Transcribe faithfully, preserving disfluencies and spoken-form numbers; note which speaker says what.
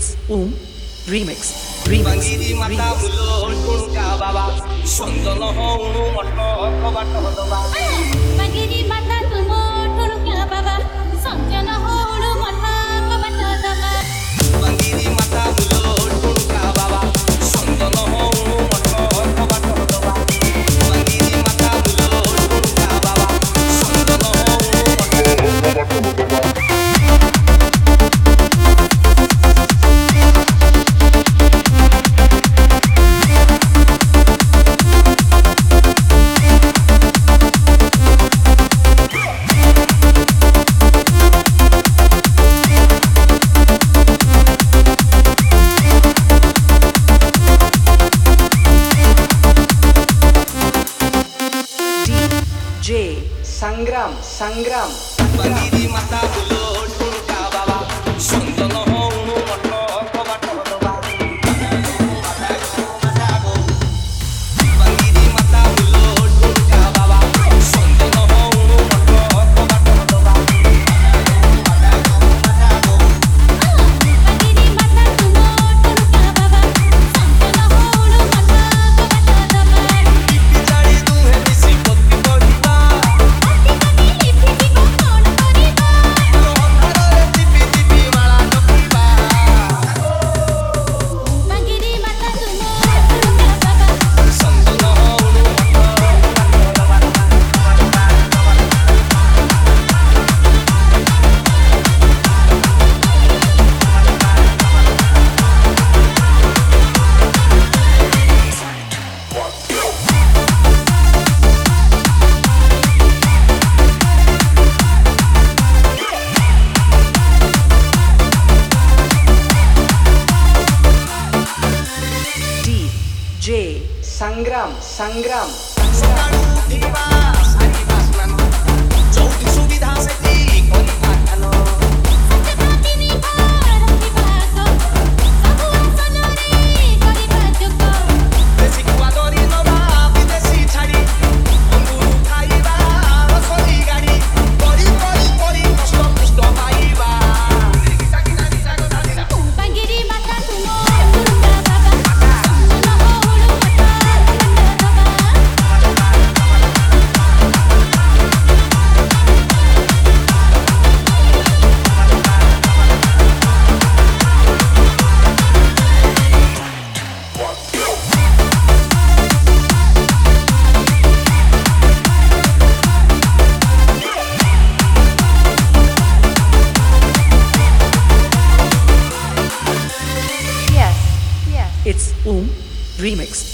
Speaker 1: It's Um Remix. Remix.
Speaker 2: Bangiri mata mulo tunka baba, sondolo hounu motto kobato hodoba.
Speaker 3: Bangiri mata tumo tunka baba, sondolo hounu motto kobato hodoba.
Speaker 2: Bangiri mata mulo tunka baba, sondolo hounu motto kobato hodoba. Bangiri mata mulo tunka baba, sondolo hounu motto kobato hodoba.
Speaker 1: J Sangram Sangram
Speaker 2: Bangiri mata mulo tunka baba, sondolo hounu motto kobato hodoba. Bangiri mata mulo tunka baba, sondolo hounu motto kobato hodoba.
Speaker 3: Bangiri mata tumo tunka baba, sondolo hounu motto kobato hodoba.
Speaker 2: Pipi chari duhe misi poti poriba,
Speaker 3: Ati kati lipi jibo kon koriba.
Speaker 2: lohandare tipi tipi mala tokiba.
Speaker 3: Bangiri mata tumo tunka baba.
Speaker 2: Sondolo hounu motto kobato
Speaker 1: D J Sangram Sangram
Speaker 2: ସକାଳୁ ଉଠିବା ସାରିବା ସ୍ନାନ, ଯୋଉଠି ସୁବିଧା ସେଠି କରିବା ଧ୍ୟାନ।
Speaker 3: ସଚେତନୀ ରଖିବା ସବୁ ଆସନରେ କରିବା ଯୋଗ।
Speaker 2: ଦେଶୀ କୁଆ ଧରି ନବା ବିଦେଶୀ ଛାଡ଼ି, ଅଙ୍ଗୁରୁ ଖାଇବା ରସରୀ ଗାଡ଼ି, କରି କରି କରି କଷ୍ଟ କଷ୍ଟ ପାଇବା।
Speaker 3: Bangiri mata tumo tunka baba, sondolo hounu motto kobato hodoba.
Speaker 1: It's Um Remix.